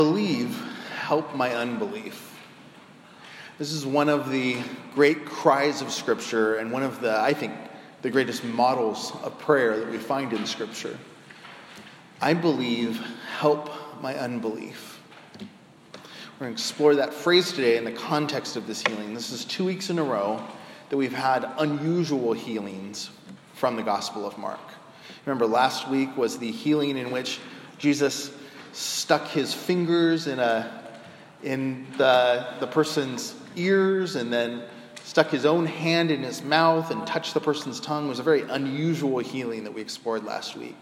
Believe, help my unbelief. This is one of the great cries of Scripture and one of I think, the greatest models of prayer that we find in Scripture. I believe, help my unbelief. We're going to explore that phrase today in the context of this healing. This is 2 weeks in a row that we've had unusual healings from the Gospel of Mark. Remember, last week was the healing in which Jesus stuck his fingers in the person's ears and then stuck his own hand in his mouth and touched the person's tongue. It was a very unusual healing that we explored last week.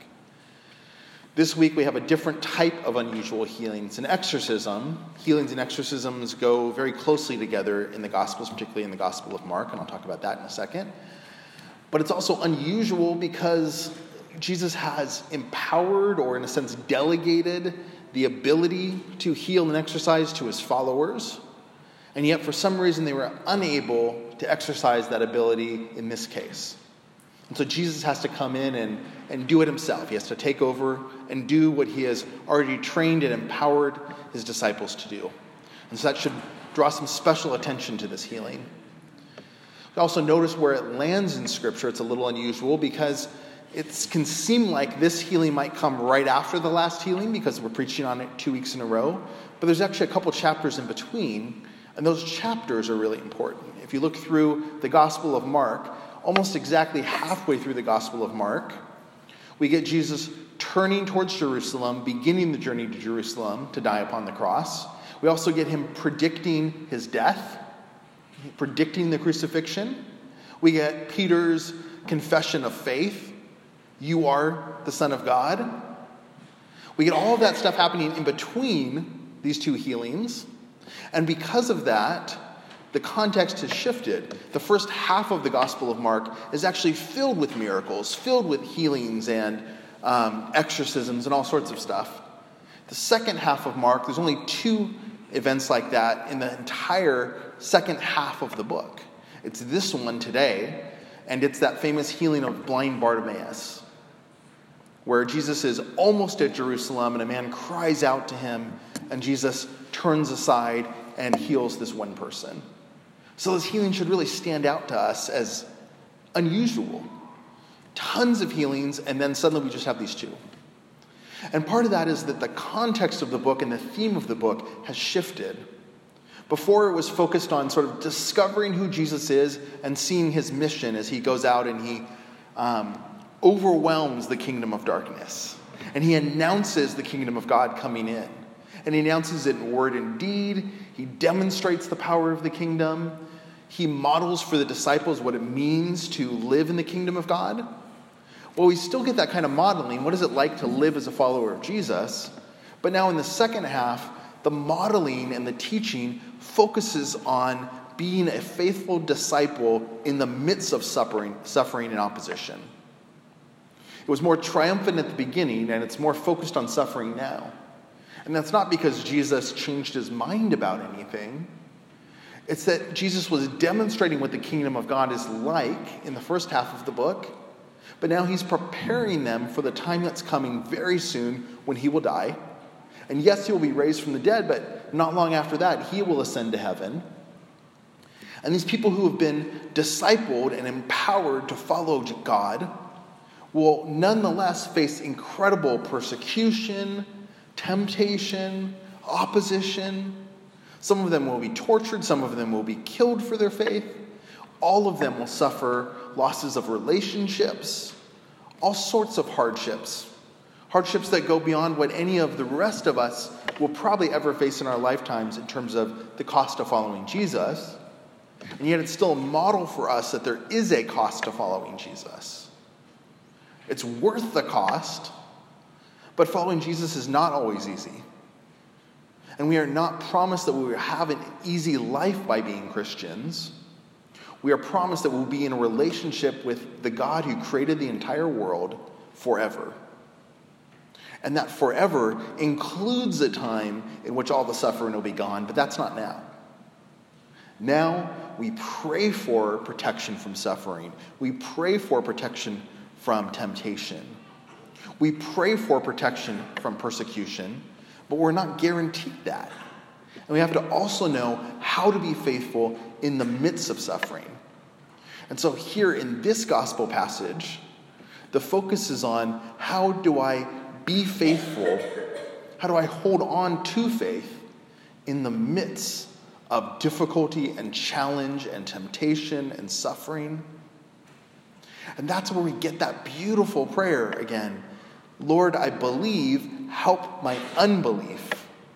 This week we have a different type of unusual healing. It's an exorcism. Healings and exorcisms go very closely together in the Gospels, particularly in the Gospel of Mark, and I'll talk about that in a second. But it's also unusual because Jesus has empowered, or in a sense delegated, the ability to heal and exorcise to his followers. And yet for some reason they were unable to exercise that ability in this case. And so Jesus has to come in and do it himself. He has to take over and do what he has already trained and empowered his disciples to do. And so that should draw some special attention to this healing. You also notice where it lands in Scripture. It's a little unusual because it can seem like this healing might come right after the last healing because we're preaching on it 2 weeks in a row. But there's actually a couple chapters in between, and those chapters are really important. If you look through the Gospel of Mark, almost exactly halfway through the Gospel of Mark, we get Jesus turning towards Jerusalem, beginning the journey to Jerusalem to die upon the cross. We also get him predicting his death, predicting the crucifixion. We get Peter's confession of faith. You are the Son of God. We get all of that stuff happening in between these two healings. And because of that, the context has shifted. The first half of the Gospel of Mark is actually filled with miracles, filled with healings and exorcisms and all sorts of stuff. The second half of Mark, there's only 2 events like that in the entire second half of the book. It's this one today, and it's that famous healing of blind Bartimaeus, where Jesus is almost at Jerusalem and a man cries out to him, and Jesus turns aside and heals this one person. So this healing should really stand out to us as unusual. Tons of healings, and then suddenly we just have these 2. And part of that is that the context of the book and the theme of the book has shifted. Before it was focused on sort of discovering who Jesus is and seeing his mission as he goes out and he overwhelms the kingdom of darkness. And he announces the kingdom of God coming in. And he announces it in word and deed. He demonstrates the power of the kingdom. He models for the disciples what it means to live in the kingdom of God. Well, we still get that kind of modeling. What is it like to live as a follower of Jesus? But now in the second half, the modeling and the teaching focuses on being a faithful disciple in the midst of suffering and opposition. It was more triumphant at the beginning, and it's more focused on suffering now. And that's not because Jesus changed his mind about anything. It's that Jesus was demonstrating what the kingdom of God is like in the first half of the book, but now he's preparing them for the time that's coming very soon when he will die. And yes, he will be raised from the dead, but not long after that, he will ascend to heaven. And these people who have been discipled and empowered to follow God will nonetheless face incredible persecution, temptation, opposition. Some of them will be tortured. Some of them will be killed for their faith. All of them will suffer losses of relationships, all sorts of hardships. Hardships that go beyond what any of the rest of us will probably ever face in our lifetimes in terms of the cost of following Jesus. And yet it's still a model for us that there is a cost to following Jesus. It's worth the cost, but following Jesus is not always easy. And we are not promised that we will have an easy life by being Christians. We are promised that we'll be in a relationship with the God who created the entire world forever. And that forever includes a time in which all the suffering will be gone, but that's not now. Now we pray for protection from suffering. We pray for protection from temptation. We pray for protection from persecution, but we're not guaranteed that. And we have to also know how to be faithful in the midst of suffering. And so here in this gospel passage, the focus is on how do I be faithful? How do I hold on to faith in the midst of difficulty and challenge and temptation and suffering? And that's where we get that beautiful prayer again. Lord, I believe, help my unbelief.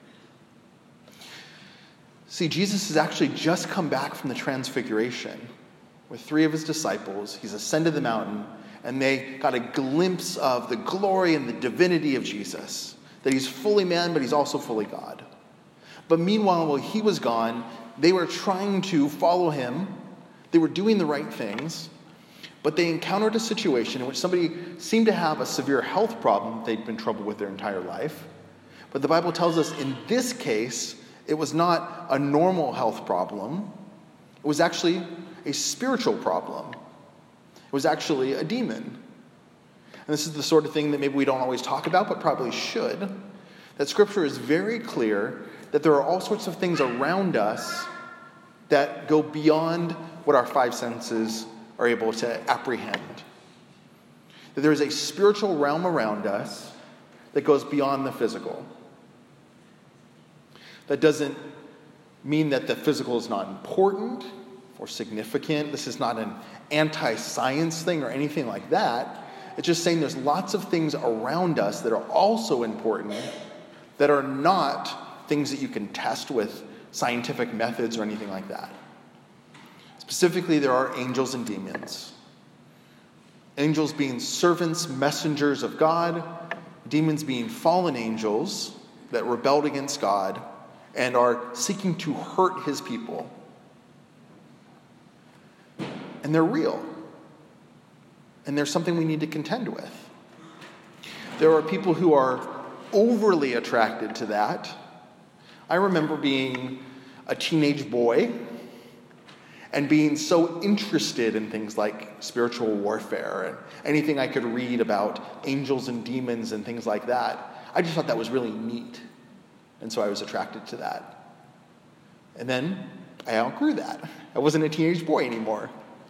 See, Jesus has actually just come back from the Transfiguration with 3 of his disciples. He's ascended the mountain, and they got a glimpse of the glory and the divinity of Jesus, that he's fully man, but he's also fully God. But meanwhile, while he was gone, they were trying to follow him. They were doing the right things, but they encountered a situation in which somebody seemed to have a severe health problem they'd been troubled with their entire life. But the Bible tells us in this case, it was not a normal health problem. It was actually a spiritual problem. It was actually a demon. And this is the sort of thing that maybe we don't always talk about, but probably should. That Scripture is very clear that there are all sorts of things around us that go beyond what our 5 senses are able to apprehend. That there is a spiritual realm around us that goes beyond the physical. That doesn't mean that the physical is not important or significant. This is not an anti-science thing or anything like that. It's just saying there's lots of things around us that are also important that are not things that you can test with scientific methods or anything like that. Specifically, there are angels and demons. Angels being servants, messengers of God. Demons being fallen angels that rebelled against God and are seeking to hurt his people. And they're real. And there's something we need to contend with. There are people who are overly attracted to that. I remember being a teenage boy and being so interested in things like spiritual warfare and anything I could read about angels and demons and things like that. I just thought that was really neat. And so I was attracted to that. And then I outgrew that. I wasn't a teenage boy anymore.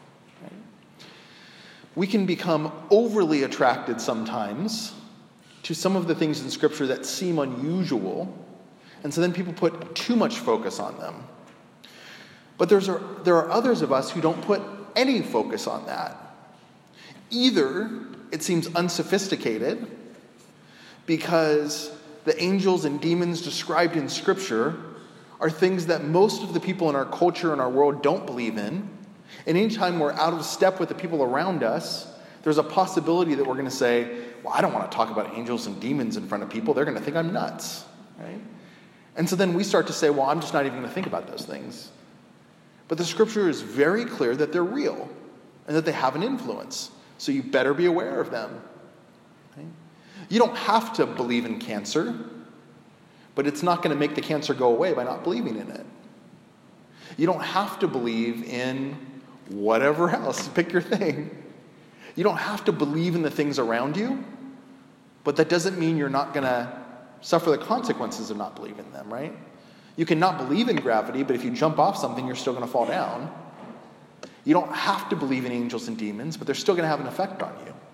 We can become overly attracted sometimes to some of the things in Scripture that seem unusual. And so then people put too much focus on them. But there are others of us who don't put any focus on that. Either it seems unsophisticated because the angels and demons described in Scripture are things that most of the people in our culture and our world don't believe in. And anytime we're out of step with the people around us, there's a possibility that we're going to say, well, I don't want to talk about angels and demons in front of people. They're going to think I'm nuts, right? And so then we start to say, well, I'm just not even going to think about those things. But the Scripture is very clear that they're real and that they have an influence. So you better be aware of them. Okay? You don't have to believe in cancer, but it's not going to make the cancer go away by not believing in it. You don't have to believe in whatever else. Pick your thing. You don't have to believe in the things around you, but that doesn't mean you're not going to suffer the consequences of not believing in them, right? You can not believe in gravity, but if you jump off something, you're still going to fall down. You don't have to believe in angels and demons, but they're still going to have an effect on you.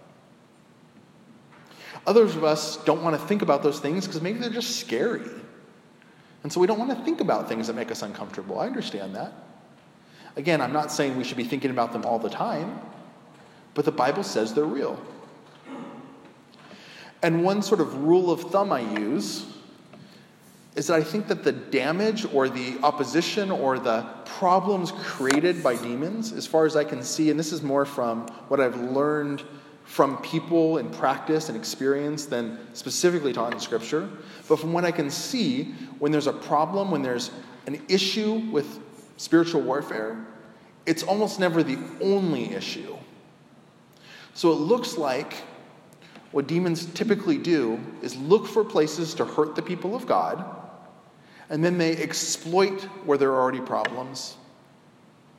Others of us don't want to think about those things because maybe they're just scary. And so we don't want to think about things that make us uncomfortable. I understand that. Again, I'm not saying we should be thinking about them all the time, but the Bible says they're real. And one sort of rule of thumb I use is that I think that the damage or the opposition or the problems created by demons, as far as I can see, and this is more from what I've learned from people in practice and experience than specifically taught in Scripture, but from what I can see, when there's a problem, when there's an issue with spiritual warfare, it's almost never the only issue. So it looks like what demons typically do is look for places to hurt the people of God, and then they exploit where there are already problems.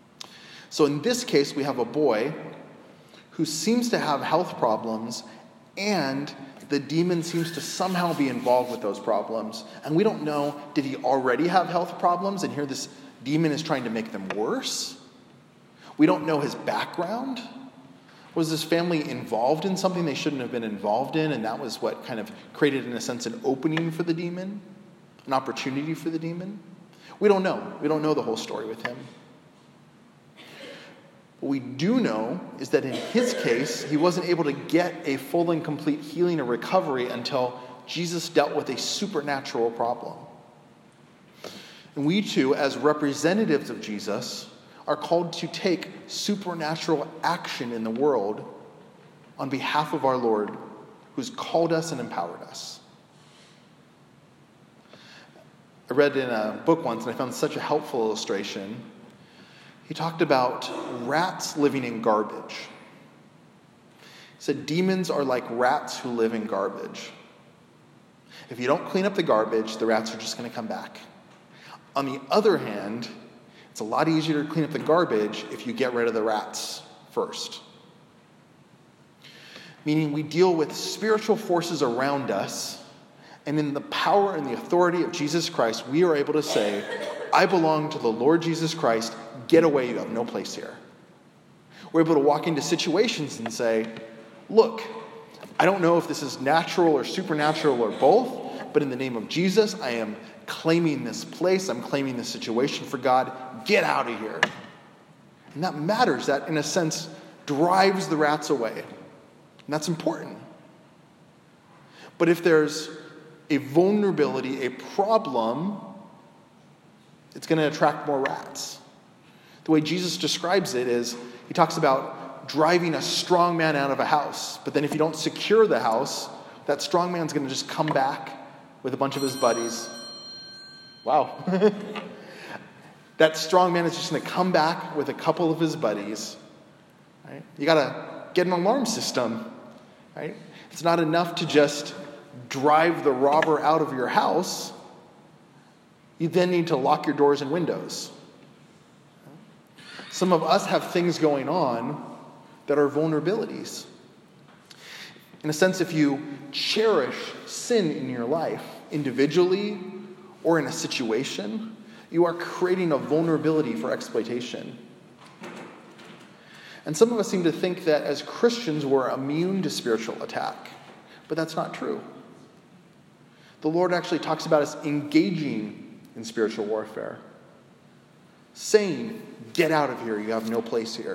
So in this case, we have a boy who seems to have health problems and the demon seems to somehow be involved with those problems. And we don't know, did he already have health problems and here this demon is trying to make them worse? We don't know his background. Was his family involved in something they shouldn't have been involved in, and that was what kind of created, in a sense, an opening for the demon, an opportunity for the demon? We don't know. We don't know the whole story with him. What we do know is that in his case, he wasn't able to get a full and complete healing or recovery until Jesus dealt with a supernatural problem. And we too, as representatives of Jesus, are called to take supernatural action in the world on behalf of our Lord, who's called us and empowered us. I read in a book once, and I found such a helpful illustration. He talked about rats living in garbage. He said demons are like rats who live in garbage. If you don't clean up the garbage, the rats are just going to come back. On the other hand, it's a lot easier to clean up the garbage if you get rid of the rats first. Meaning we deal with spiritual forces around us, and in the power and the authority of Jesus Christ, we are able to say, I belong to the Lord Jesus Christ, get away, you have no place here. We're able to walk into situations and say, look, I don't know if this is natural or supernatural or both, but in the name of Jesus, I am claiming this place, I'm claiming this situation for God, get out of here. And that matters. That, in a sense, drives the rats away. And that's important. But if there's a vulnerability, a problem, it's going to attract more rats. The way Jesus describes it is, he talks about driving a strong man out of a house. But then if you don't secure the house, that strong man's going to just come back with a bunch of his buddies. Wow. That strong man is just going to come back with a couple of his buddies. Right? You got to get an alarm system. Right? It's not enough to just drive the robber out of your house. You then need to lock your doors and windows. Some of us have things going on that are vulnerabilities. In a sense, if you cherish sin in your life, individually or in a situation, you are creating a vulnerability for exploitation. And some of us seem to think that as Christians we're immune to spiritual attack, but that's not true. The Lord actually talks about us engaging in spiritual warfare, saying, get out of here, you have no place here.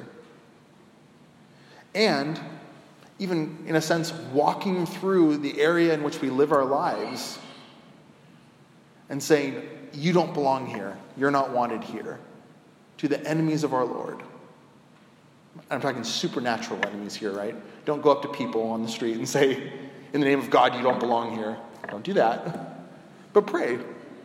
And even, in a sense, walking through the area in which we live our lives and saying, you don't belong here, you're not wanted here, to the enemies of our Lord. I'm talking supernatural enemies here, right? Don't go up to people on the street and say, in the name of God, you don't belong here. Don't do that. But pray.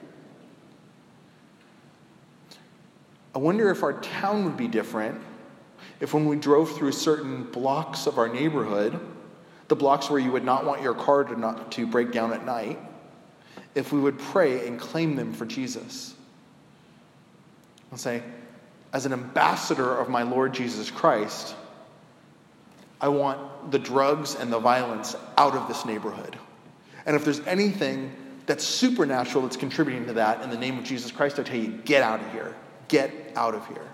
I wonder if our town would be different if when we drove through certain blocks of our neighborhood, the blocks where you would not want your car to break down at night, if we would pray and claim them for Jesus. And say, as an ambassador of my Lord Jesus Christ, I want the drugs and the violence out of this neighborhood. And if there's anything that's supernatural that's contributing to that, in the name of Jesus Christ, I tell you, get out of here. Get out of here.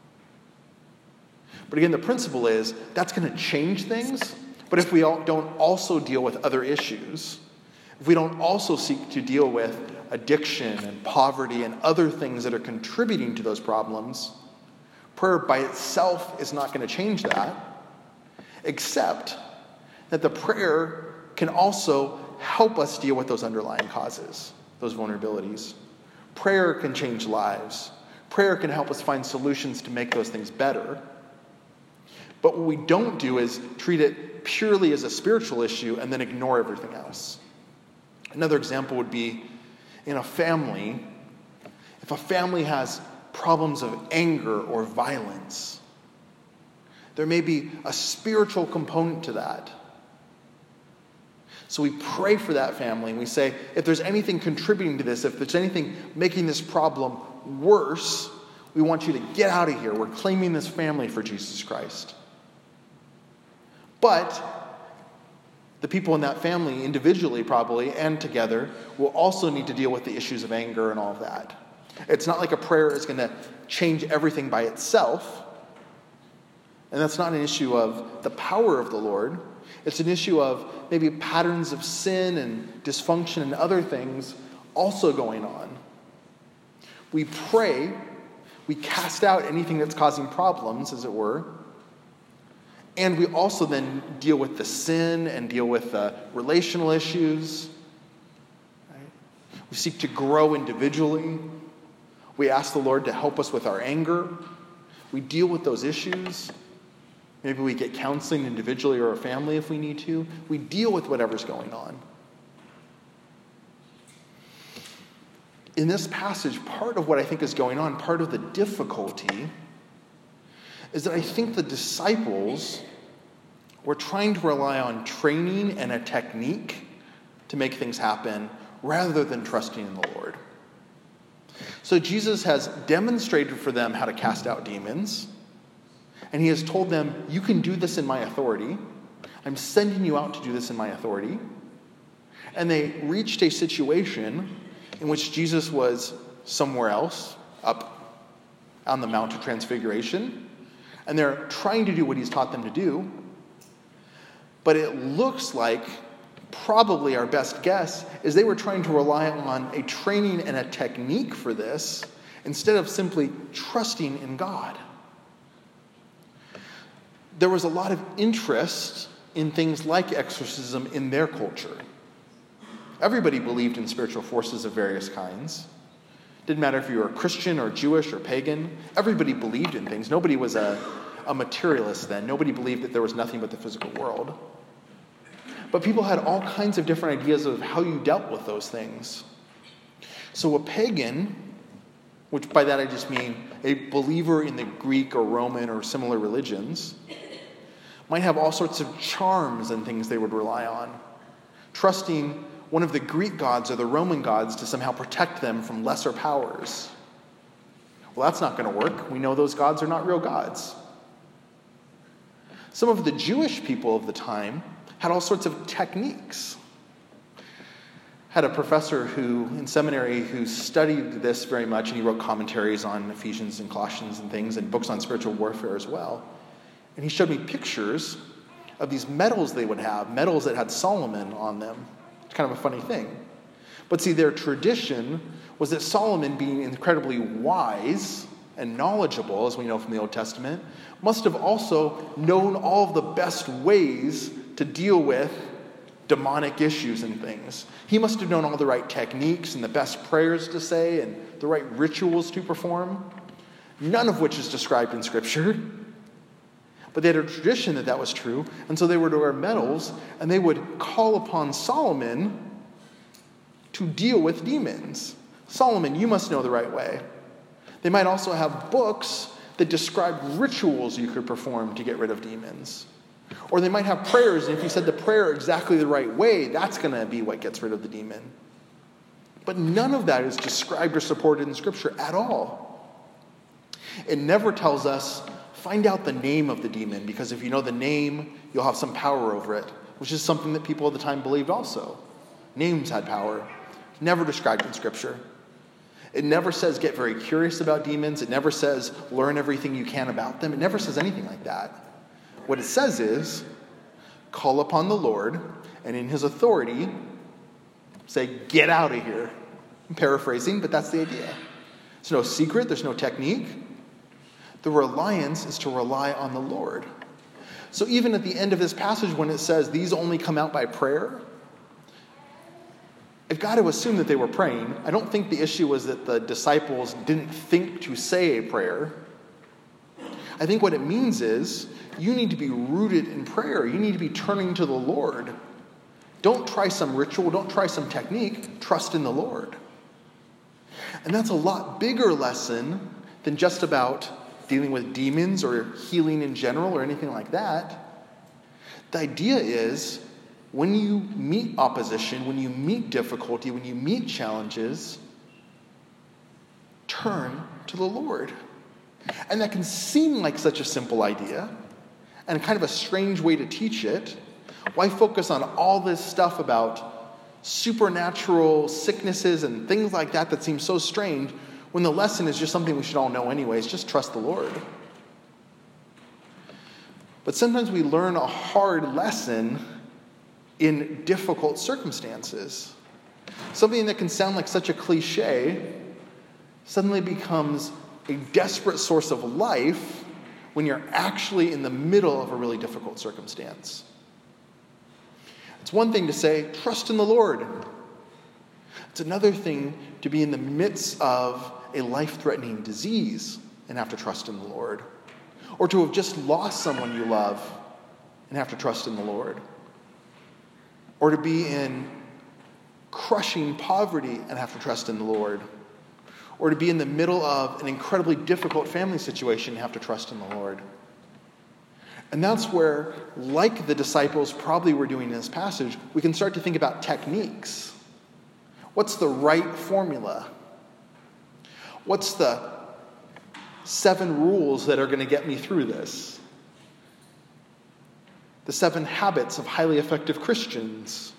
But again, the principle is that's going to change things. But if we don't also deal with other issues, if we don't also seek to deal with addiction and poverty and other things that are contributing to those problems, prayer by itself is not going to change that, except that the prayer can also help us deal with those underlying causes, those vulnerabilities. Prayer can change lives. Prayer can help us find solutions to make those things better. But what we don't do is treat it purely as a spiritual issue and then ignore everything else. Another example would be in a family. If a family has problems of anger or violence, there may be a spiritual component to that. So we pray for that family and we say, if there's anything contributing to this, if there's anything making this problem worse, we want you to get out of here. We're claiming this family for Jesus Christ. But The people in that family, individually probably, and together, will also need to deal with the issues of anger and all of that. It's not like a prayer is going to change everything by itself. And that's not an issue of the power of the Lord. It's an issue of maybe patterns of sin and dysfunction and other things also going on. We pray, we cast out anything that's causing problems, as it were, and we also then deal with the sin and deal with the relational issues. Right? We seek to grow individually. We ask the Lord to help us with our anger. We deal with those issues. Maybe we get counseling individually or a family if we need to. We deal with whatever's going on. In this passage, part of what I think is going on, part of the difficulty, is that I think the disciples were trying to rely on training and a technique to make things happen rather than trusting in the Lord. So Jesus has demonstrated for them how to cast out demons, and he has told them, you can do this in my authority. I'm sending you out to do this in my authority. And they reached a situation in which Jesus was somewhere else, up on the Mount of Transfiguration, and they're trying to do what he's taught them to do. But it looks like, probably our best guess, is they were trying to rely on a training and a technique for this instead of simply trusting in God. There was a lot of interest in things like exorcism in their culture. Everybody believed in spiritual forces of various kinds. Didn't matter if you were Christian or Jewish or pagan. Everybody believed in things. Nobody was a materialist then. Nobody believed that there was nothing but the physical world. But people had all kinds of different ideas of how you dealt with those things. So a pagan, which by that I just mean a believer in the Greek or Roman or similar religions, might have all sorts of charms and things they would rely on, trusting one of the Greek gods or the Roman gods to somehow protect them from lesser powers. Well, that's not going to work. We know those gods are not real gods. Some of the Jewish people of the time had all sorts of techniques. Had a professor in seminary who studied this very much, and he wrote commentaries on Ephesians and Colossians and things, and books on spiritual warfare as well. And he showed me pictures of these medals they would have, medals that had Solomon on them. It's kind of a funny thing. But see, their tradition was that Solomon, being incredibly wise and knowledgeable, as we know from the Old Testament, must have also known all of the best ways to deal with demonic issues and things. He must have known all the right techniques and the best prayers to say and the right rituals to perform, none of which is described in Scripture. But they had a tradition that was true, and so they were to wear medals, and they would call upon Solomon to deal with demons. Solomon, you must know the right way. They might also have books that describe rituals you could perform to get rid of demons. Or they might have prayers, and if you said the prayer exactly the right way, that's going to be what gets rid of the demon. But none of that is described or supported in Scripture at all. It never tells us, find out the name of the demon, because if you know the name, you'll have some power over it, which is something that people at the time believed also. Names had power. Never described in Scripture. It never says get very curious about demons. It never says learn everything you can about them. It never says anything like that. What it says is, call upon the Lord, and in his authority, say, get out of here. I'm paraphrasing, but that's the idea. There's no secret, there's no technique. The reliance is to rely on the Lord. So even at the end of this passage, when it says these only come out by prayer, I've got to assume that they were praying. I don't think the issue was that the disciples didn't think to say a prayer. I think what it means is you need to be rooted in prayer. You need to be turning to the Lord. Don't try some ritual. Don't try some technique. Trust in the Lord. And that's a lot bigger lesson than just about dealing with demons or healing in general or anything like that. The idea is when you meet opposition, when you meet difficulty, when you meet challenges, turn to the Lord. And that can seem like such a simple idea and kind of a strange way to teach it, Why focus on all this stuff about supernatural sicknesses and things like that that seem so strange when the lesson is just something we should all know anyways? Just trust the Lord. But sometimes we learn a hard lesson in difficult circumstances. Something that can sound like such a cliche suddenly becomes a desperate source of life when you're actually in the middle of a really difficult circumstance. It's one thing to say, trust in the Lord. It's another thing to be in the midst of a life-threatening disease and have to trust in the Lord. Or to have just lost someone you love and have to trust in the Lord. Or to be in crushing poverty and have to trust in the Lord. Or to be in the middle of an incredibly difficult family situation and have to trust in the Lord. And that's where, like the disciples probably were doing in this passage, we can start to think about techniques. What's the right formula? What's the 7 rules that are going to get me through this? The 7 habits of highly effective Christians.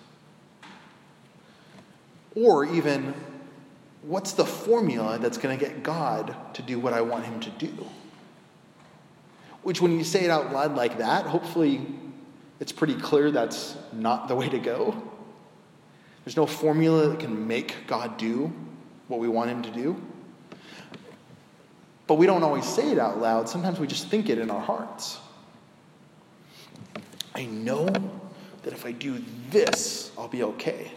Or even, what's the formula that's going to get God to do what I want him to do? Which, when you say it out loud like that, hopefully it's pretty clear that's not the way to go. There's no formula that can make God do what we want him to do. But we don't always say it out loud. Sometimes we just think it in our hearts. I know that if I do this, I'll be okay.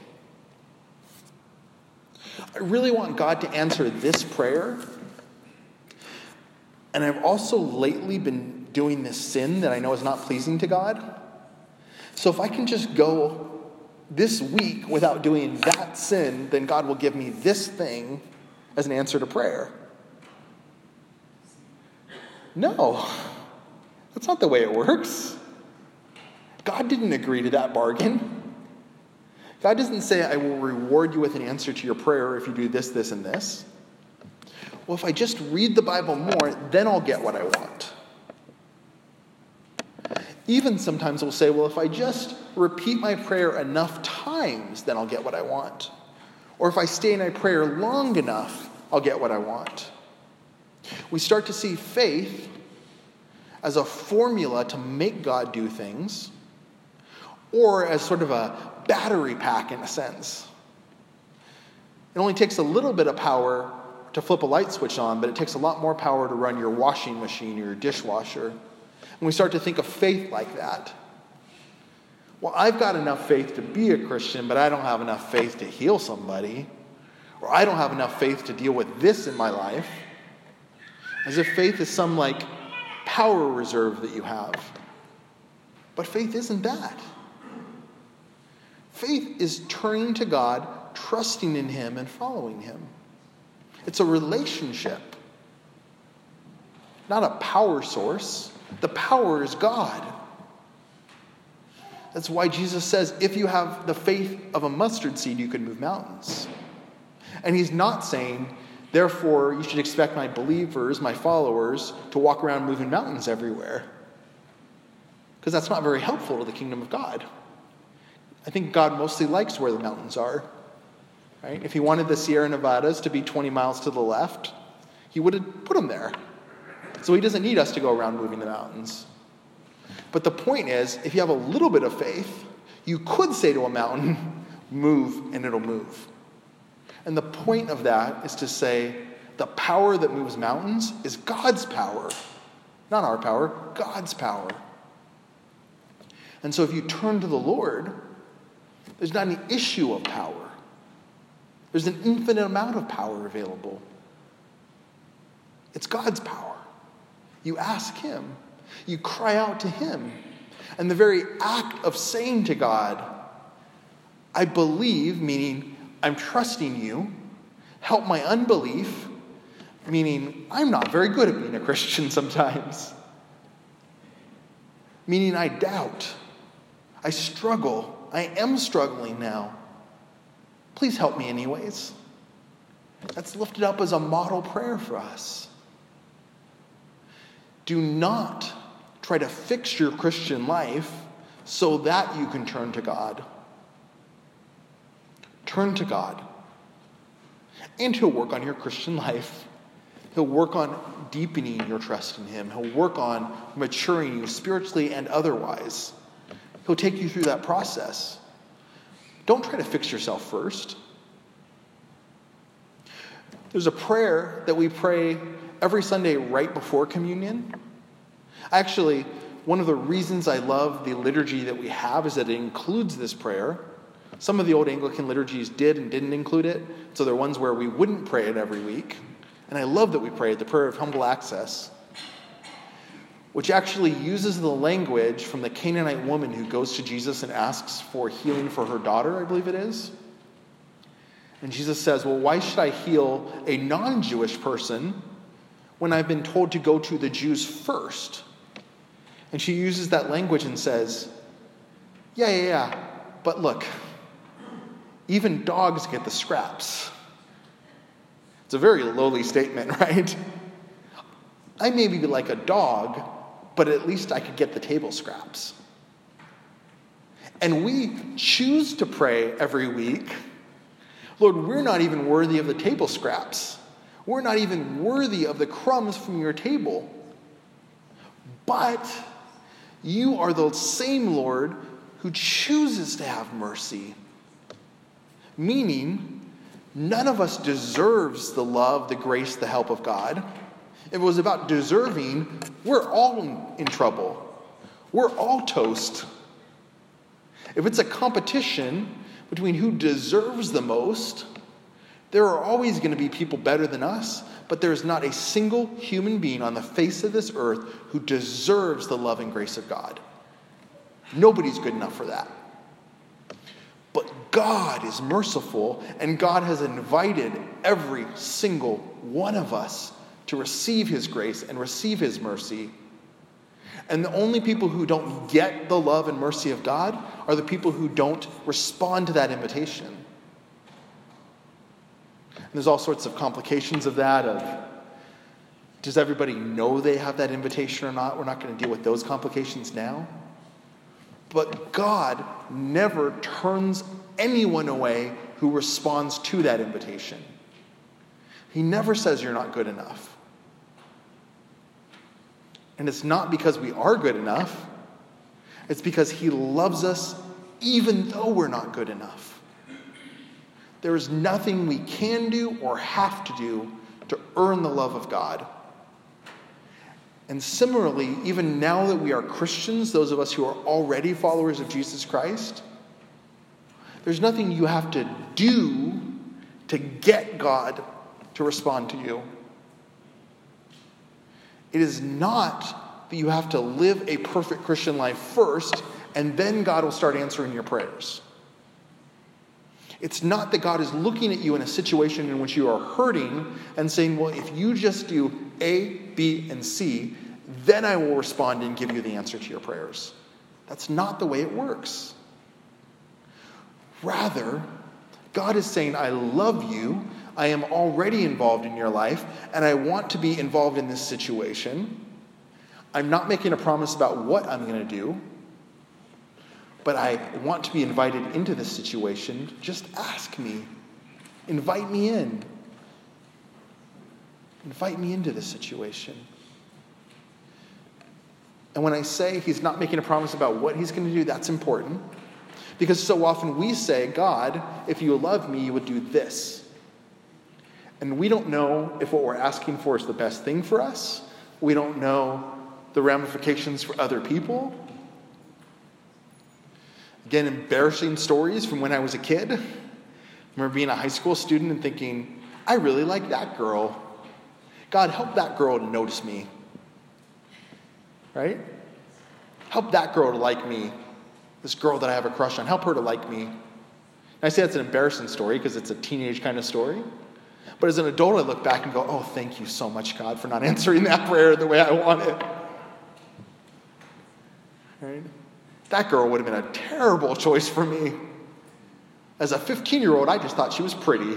I really want God to answer this prayer. And I've also lately been doing this sin that I know is not pleasing to God. So if I can just go this week without doing that sin, then God will give me this thing as an answer to prayer. No, that's not the way it works. God didn't agree to that bargain. God doesn't say, I will reward you with an answer to your prayer if you do this, this, and this. Well, if I just read the Bible more, then I'll get what I want. Even sometimes we'll say, well, if I just repeat my prayer enough times, then I'll get what I want. Or if I stay in my prayer long enough, I'll get what I want. We start to see faith as a formula to make God do things, or as sort of a battery pack in a sense. It only takes a little bit of power to flip a light switch on, but it takes a lot more power to run your washing machine or your dishwasher. And we start to think of faith like that. Well, I've got enough faith to be a Christian, but I don't have enough faith to heal somebody. Or I don't have enough faith to deal with this in my life. As if faith is some power reserve that you have. But faith isn't that. Faith is turning to God, trusting in him, and following him. It's a relationship, not a power source. The power is God. That's why Jesus says, if you have the faith of a mustard seed, you can move mountains. And he's not saying, therefore, you should expect my believers, my followers, to walk around moving mountains everywhere. Because that's not very helpful to the kingdom of God. I think God mostly likes where the mountains are. Right? If he wanted the Sierra Nevadas to be 20 miles to the left, he would have put them there. So he doesn't need us to go around moving the mountains. But the point is, if you have a little bit of faith, you could say to a mountain, move, and it'll move. And the point of that is to say, the power that moves mountains is God's power. Not our power, God's power. And so if you turn to the Lord, there's not an issue of power. There's an infinite amount of power available. It's God's power. You ask him. You cry out to him. And the very act of saying to God, I believe, meaning I'm trusting you, help my unbelief, meaning I'm not very good at being a Christian sometimes. Meaning I doubt. I struggle. I am struggling now. Please help me anyways. That's lifted up as a model prayer for us. Do not try to fix your Christian life so that you can turn to God. Turn to God. And he'll work on your Christian life. He'll work on deepening your trust in him. He'll work on maturing you spiritually and otherwise. He'll take you through that process. Don't try to fix yourself first. There's a prayer that we pray every Sunday right before communion. Actually, one of the reasons I love the liturgy that we have is that it includes this prayer. Some of the old Anglican liturgies did and didn't include it, so there are ones where we wouldn't pray it every week. And I love that we pray it, the prayer of humble access, which actually uses the language from the Canaanite woman who goes to Jesus and asks for healing for her daughter, I believe it is. And Jesus says, well, why should I heal a non-Jewish person when I've been told to go to the Jews first? And she uses that language and says, yeah, but look, even dogs get the scraps. It's a very lowly statement, right? I may be like a dog, but at least I could get the table scraps. And we choose to pray every week, Lord, we're not even worthy of the table scraps. We're not even worthy of the crumbs from your table. But you are the same Lord who chooses to have mercy. Meaning, none of us deserves the love, the grace, the help of God. If it was about deserving, we're all in trouble. We're all toast. If it's a competition between who deserves the most, there are always going to be people better than us, but there is not a single human being on the face of this earth who deserves the love and grace of God. Nobody's good enough for that. But God is merciful, and God has invited every single one of us to receive his grace and receive his mercy. And the only people who don't get the love and mercy of God are the people who don't respond to that invitation. And there's all sorts of complications of that, does everybody know they have that invitation or not? We're not going to deal with those complications now. But God never turns anyone away who responds to that invitation. He never says you're not good enough. And it's not because we are good enough. It's because he loves us even though we're not good enough. There is nothing we can do or have to do to earn the love of God. And similarly, even now that we are Christians, those of us who are already followers of Jesus Christ, there's nothing you have to do to get God to respond to you. It is not that you have to live a perfect Christian life first, and then God will start answering your prayers. It's not that God is looking at you in a situation in which you are hurting and saying, well, if you just do A, B, and C, then I will respond and give you the answer to your prayers. That's not the way it works. Rather, God is saying, I love you, I am already involved in your life, and I want to be involved in this situation. I'm not making a promise about what I'm going to do, but I want to be invited into this situation. Just ask me. Invite me in. Invite me into this situation. And when I say he's not making a promise about what he's going to do, that's important. Because so often we say, God, if you love me, you would do this. And we don't know if what we're asking for is the best thing for us. We don't know the ramifications for other people. Again, embarrassing stories from when I was a kid. I remember being a high school student and thinking, I really like that girl. God, help that girl to notice me. Right? Help that girl to like me. This girl that I have a crush on, help her to like me. And I say that's an embarrassing story because it's a teenage kind of story. But as an adult, I look back and go, oh, thank you so much, God, for not answering that prayer the way I want it. Right? That girl would have been a terrible choice for me. As a 15-year-old, I just thought she was pretty.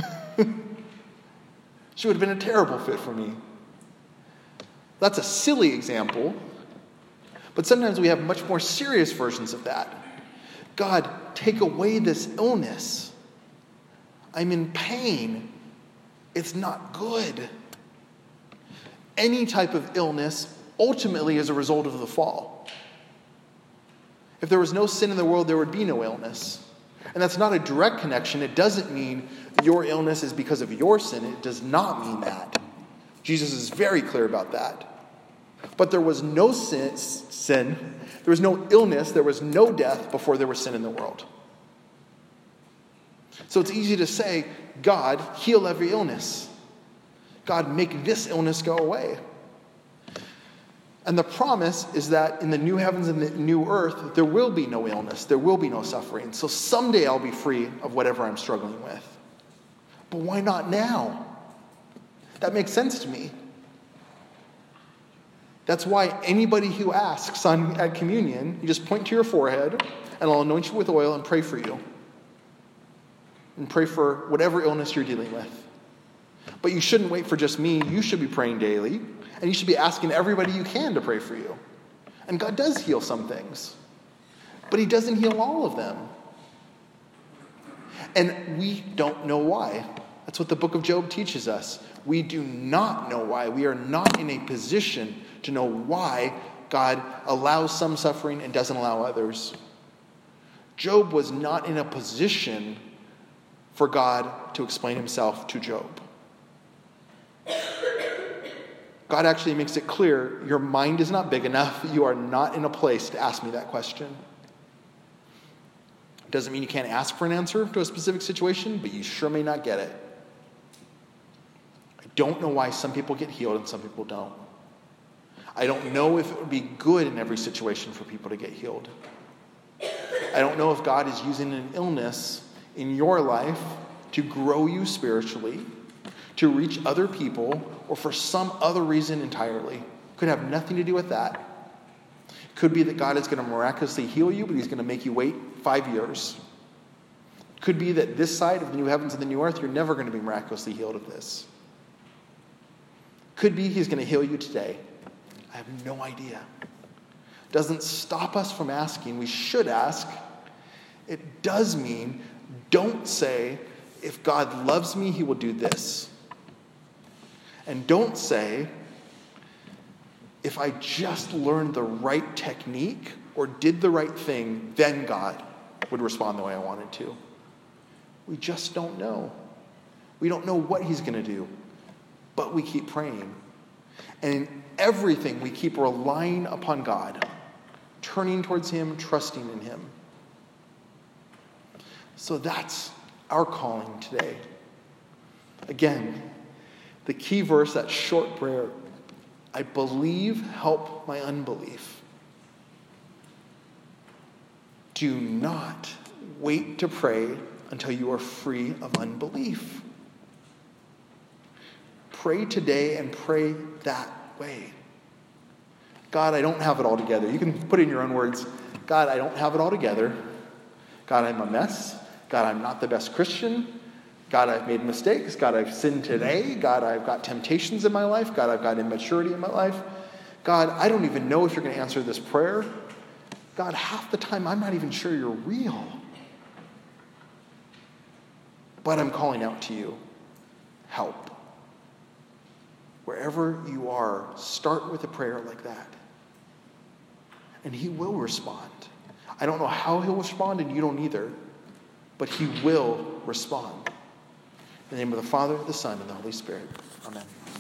She would have been a terrible fit for me. That's a silly example. But sometimes we have much more serious versions of that. God, take away this illness. I'm in pain. It's not good. Any type of illness ultimately is a result of the fall. If there was no sin in the world, there would be no illness. And that's not a direct connection. It doesn't mean your illness is because of your sin. It does not mean that. Jesus is very clear about that. But there was no sin, there was no illness, there was no death before there was sin in the world. So it's easy to say, God, heal every illness. God, make this illness go away. And the promise is that in the new heavens and the new earth, there will be no illness, there will be no suffering. So someday I'll be free of whatever I'm struggling with. But why not now? That makes sense to me. That's why anybody who asks at communion, you just point to your forehead, and I'll anoint you with oil and pray for you. And pray for whatever illness you're dealing with. But you shouldn't wait for just me. You should be praying daily. And you should be asking everybody you can to pray for you. And God does heal some things. But he doesn't heal all of them. And we don't know why. That's what the book of Job teaches us. We do not know why. We are not in a position to know why God allows some suffering and doesn't allow others. Job was not in a position for God to explain himself to Job. God actually makes it clear, your mind is not big enough. You are not in a place to ask me that question. It doesn't mean you can't ask for an answer to a specific situation, but you sure may not get it. I don't know why some people get healed and some people don't. I don't know if it would be good in every situation for people to get healed. I don't know if God is using an illness in your life to grow you spiritually, to reach other people, or for some other reason entirely. Could have nothing to do with that. Could be that God is going to miraculously heal you, but he's going to make you wait 5 years. Could be that this side of the new heavens and the new earth, you're never going to be miraculously healed of this. Could be he's going to heal you today. I have no idea. Doesn't stop us from asking. We should ask. It does mean, don't say, if God loves me, he will do this. And don't say, if I just learned the right technique or did the right thing, then God would respond the way I wanted to. We just don't know. We don't know what he's going to do, but we keep praying. And in everything, we keep relying upon God, turning towards him, trusting in him. So that's our calling today. Again, the key verse, that short prayer, I believe, help my unbelief. Do not wait to pray until you are free of unbelief. Pray today and pray that way. God, I don't have it all together. You can put it in your own words. God, I don't have it all together. God, I'm a mess. God, I'm not the best Christian. God, I've made mistakes. God, I've sinned today. God, I've got temptations in my life. God, I've got immaturity in my life. God, I don't even know if you're going to answer this prayer. God, half the time I'm not even sure you're real. But I'm calling out to you. Help. Wherever you are, start with a prayer like that. And he will respond. I don't know how he'll respond, and you don't either. But he will respond. In the name of the Father, the Son, and the Holy Spirit. Amen.